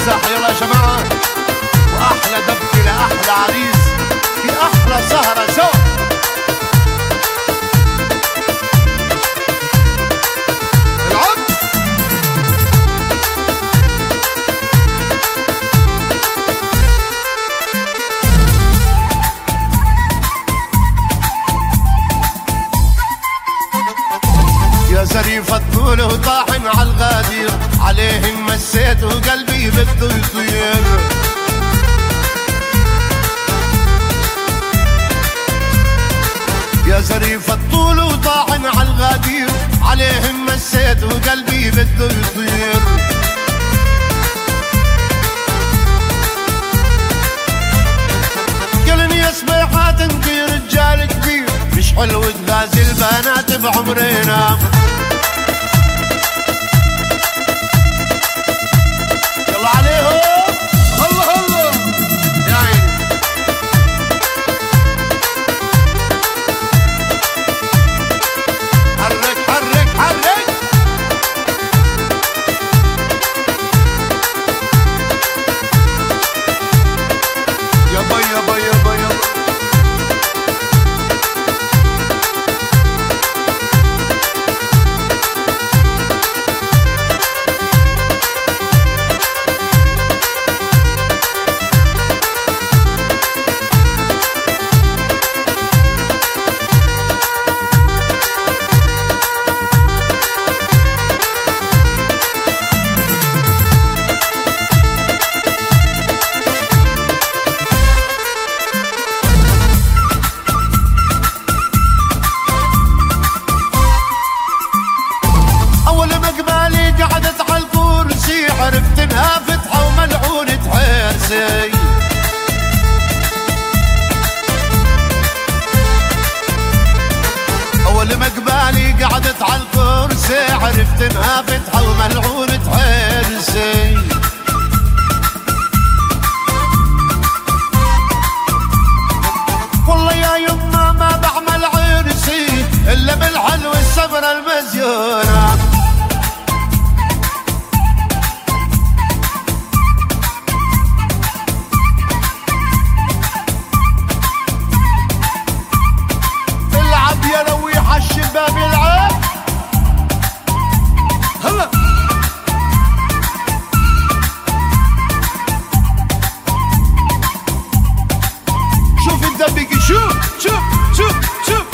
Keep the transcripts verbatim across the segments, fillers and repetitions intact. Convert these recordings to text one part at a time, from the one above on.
الساحة يلا يا جماعة، وأحلى دبكة لأحلى عريس في أحلى سهرة سوا. زريف الطول وطاحن عالغدير، عليهم مسيت وقلبي بده يطير. يا زريف الطول وطاحن عالغدير، عليهم مسيت وقلبي بده يطير. قلني يا سبيحات انتي رجال كبير، مش حلو تغازي البنات بعمرنا. يلا عليهم الله الله يا عيني. حرك حرك حرك يابا يابا يابا يابا. عرفت انها فتحة وملعونة حيرسي. اول ما قبالي قعدت عالكرسي، عرفت انها فتحة وملعونة حيرسي. والله يا يما ما بعمل عرسي الا بالحلو السمرة المزيونة. الشباب يلعب هلا. شوف الدبكة، شوف شوف شوف شوف.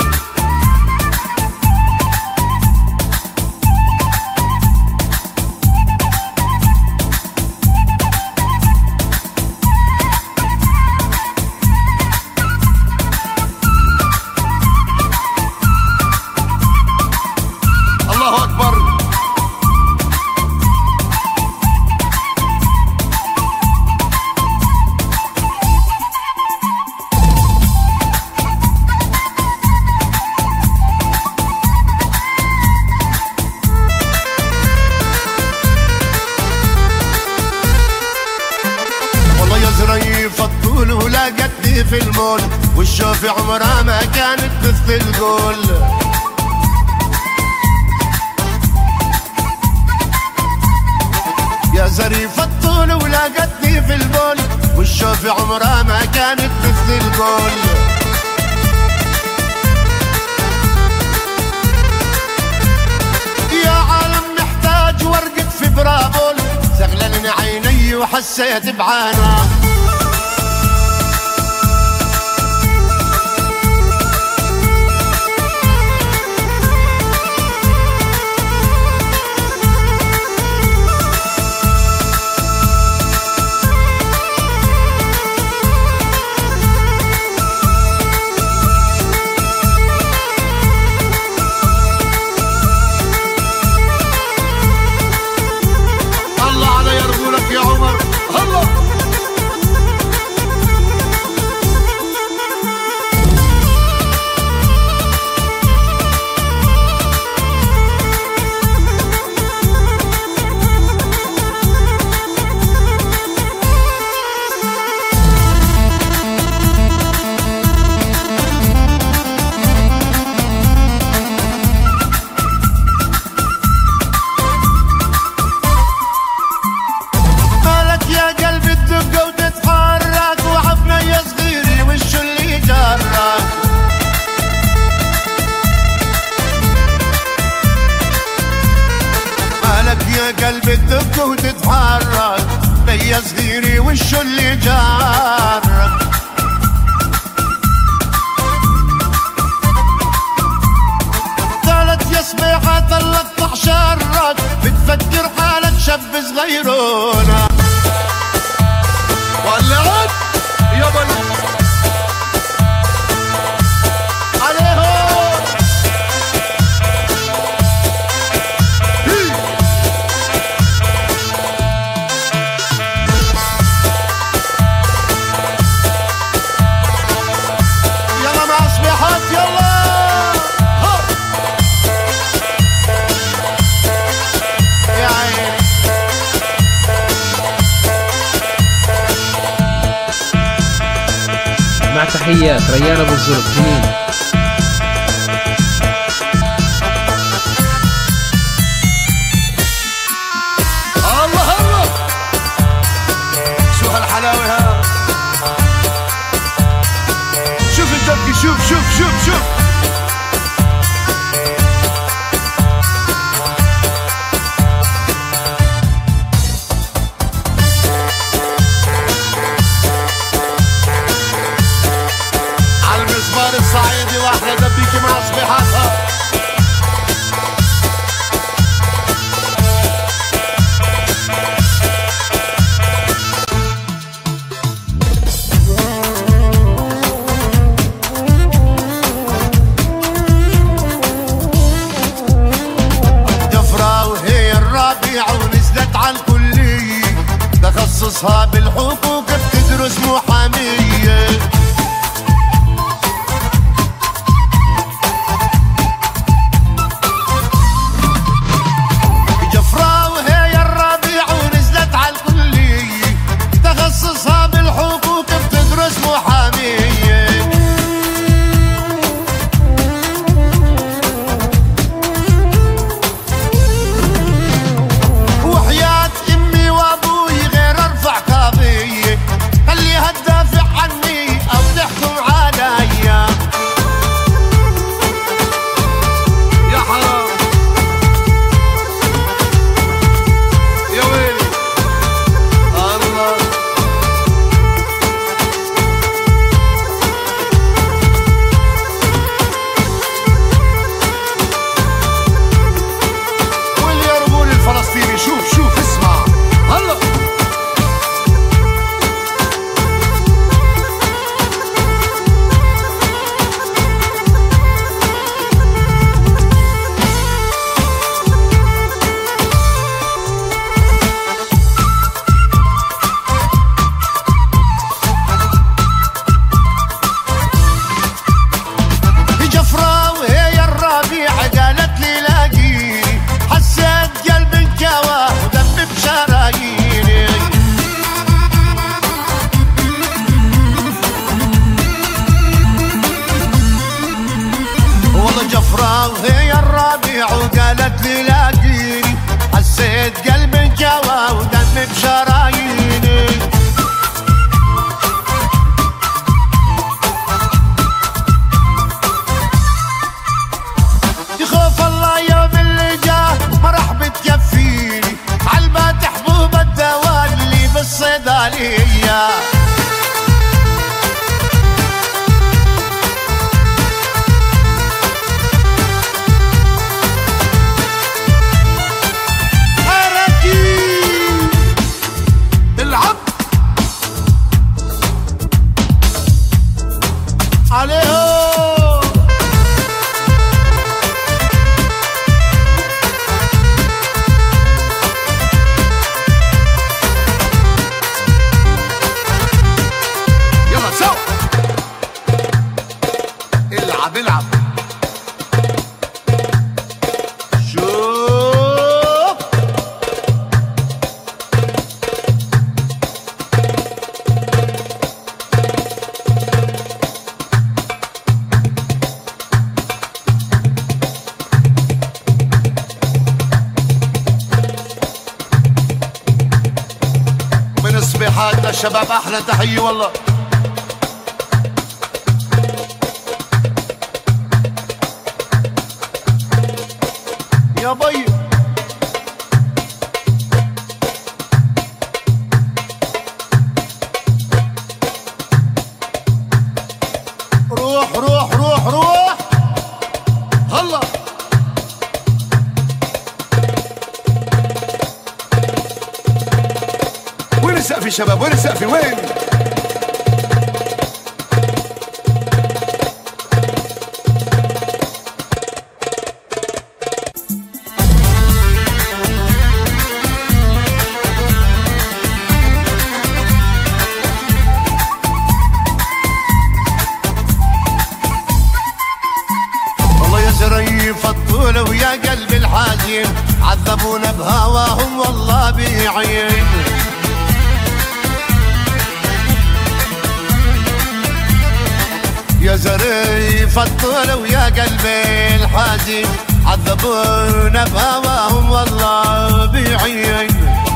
زريف الطول ولاقتني في المول، والشوف عمرها ما كانت مثل القول. يا زريف الطول ولاقتني في المول، والشوف عمرها ما كانت مثل القول. يا عالم محتاج ورقة في برابول، زغللني عيني وحسيت بعانا. الله على يرجولك يا عمر الله. قلبي تدق وتتحرك ليا صغيري وشو اللي جارك. قالت يا سبيحة طلقطع شرك بتفكر حالك شاب صغيرونة ولعت يا بلد عليهم يلا مع سبيحات يلا يا عيني. مع تحيات ريان ابو الزرق جنين. الله الله شو هالحلاوة ها، شوف الدبكة شوف شوف شوف شوف عالمزمار الصعيدي واحدة دبيكي مع صبيحاتها. وهي الرابعة ونزلت على الكلية تخصصها بالحقوق بتدرس محامية. جفرة وهي الرابعة ونزلت على الكلية تخصصها بالحقوق بتدرس محامية. جفرة وهي الرابع وقالت لي لاقيني حسيت قلبي جوا ودمي بشراييني. يخوف الله يوم اللي جاه ما راح بتكفيني عالبات حبوب الدواء اللي بالصيدلية. العب العب شوف من الصبيحات للشباب احلى تحية والله. يا بي روح روح روح روح هلا. وين السقف يا شباب؟ وين السقف؟ وين؟ زريف الطول ويا قلب الحزين عذبونا بهواهم والله بيعين. يا زريف الطول ويا قلب الحزين عذبونا بهواهم والله بيعين.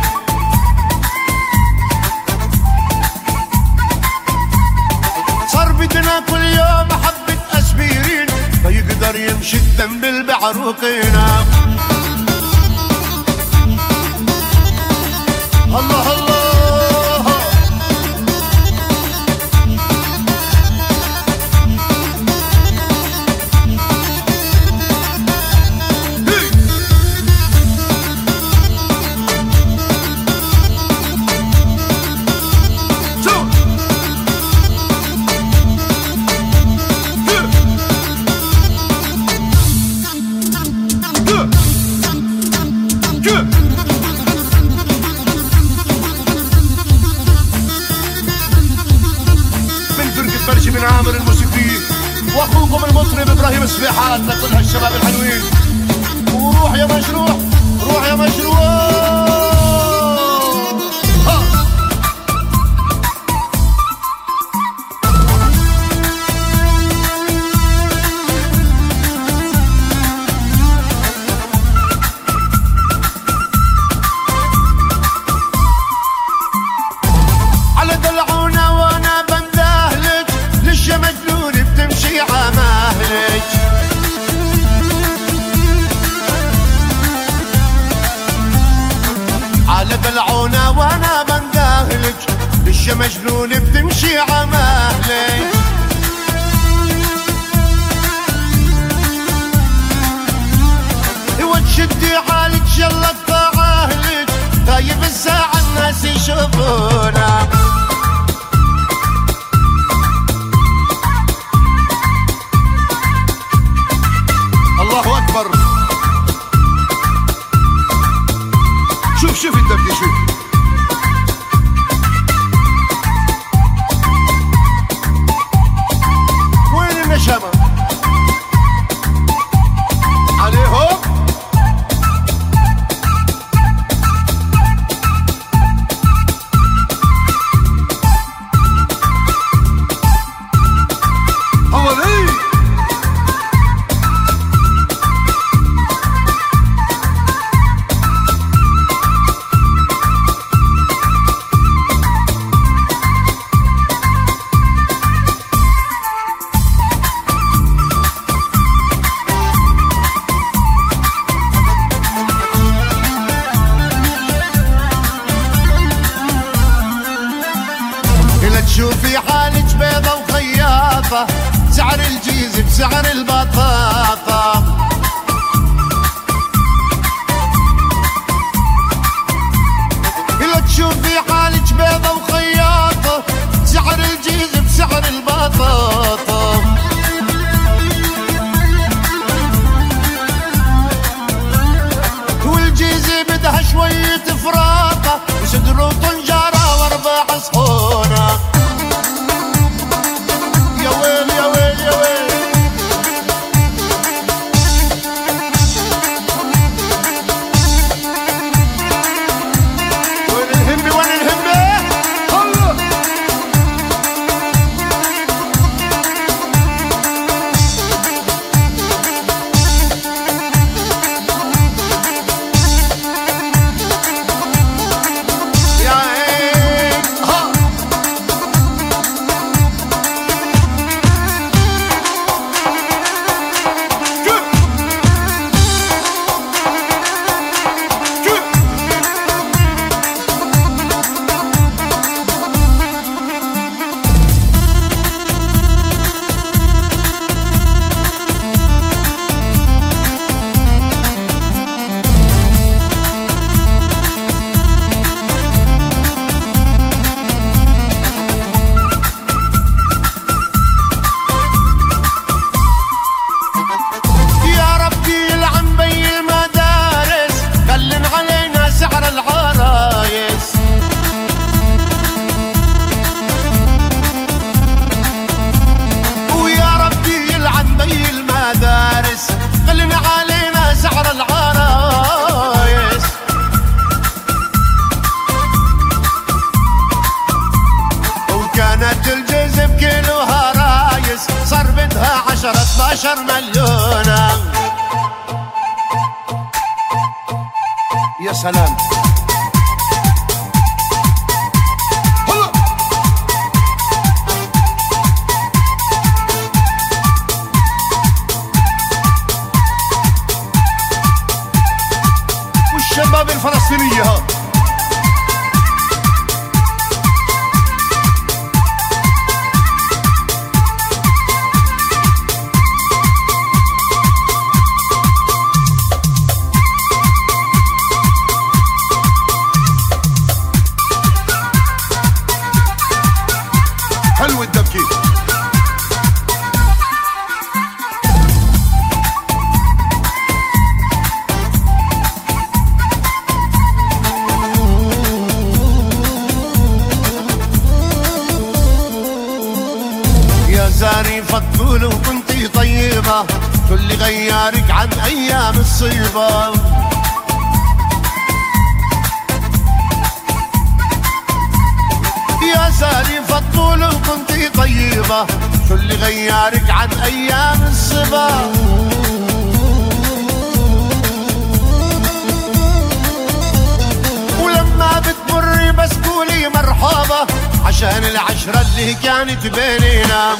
صار بدنا كل يوم حبة أسبيرين فيقدر يمشي الدم بالبعروقينا. الله الله من عامر الموسيقي واخوكم المطرب ابراهيم السبيحات لكل هالشباب الحلوين. وروح يا مجروح روح يا مجروح ها. على دلعونا وانا بندهلك ليش يا مجنون بتمشي عمهلك. على دلعونا وانا بندهلك ليش يا مجنون بتمشي عمهلك. وتشدي حالك يلا اقطع اهلك طيب الساعة الناس يشوفونا. الله أكبر. شوف شوف الدبكة شوف. وين النشامة؟ عليهم حوالي. شوفي حالك بيضة وخياطة سعر الجيز بسعر البطاطا. لا تشوفي حالك بيضة وخياطة سعر الجيز بسعر البطاطا. والجيز بدها شوية فراطة وصدر وطنجرة واربع صحونة. يا ويل يا ويل يا ويل عشر مليون. يا سلام والشباب الفلسطينية حلو الدبكي. يا زارفة طول وكنتي طيبة، كل غيارك عن أيام الصيبة. يا زارفة طول وكنتي طيبة، كل غيارك عن أيام الصبا. ولما بتمري بس قولي مرحبا، عشان العشرة اللي كانت بيننا.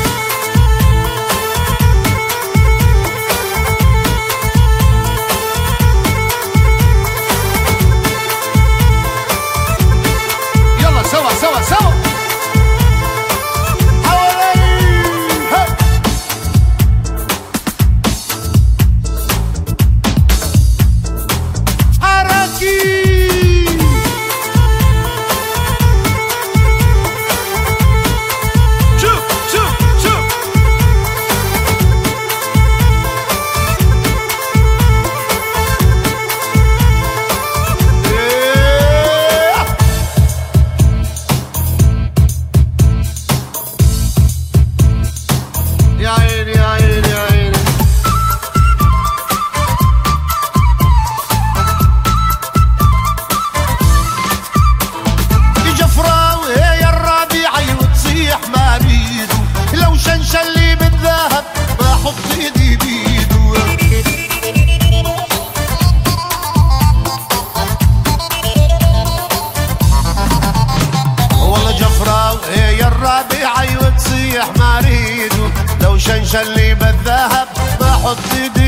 يلا سوا سوا سوا الربيعي وتصيح مريض، لو شنشلي بالذهب بحط ايدي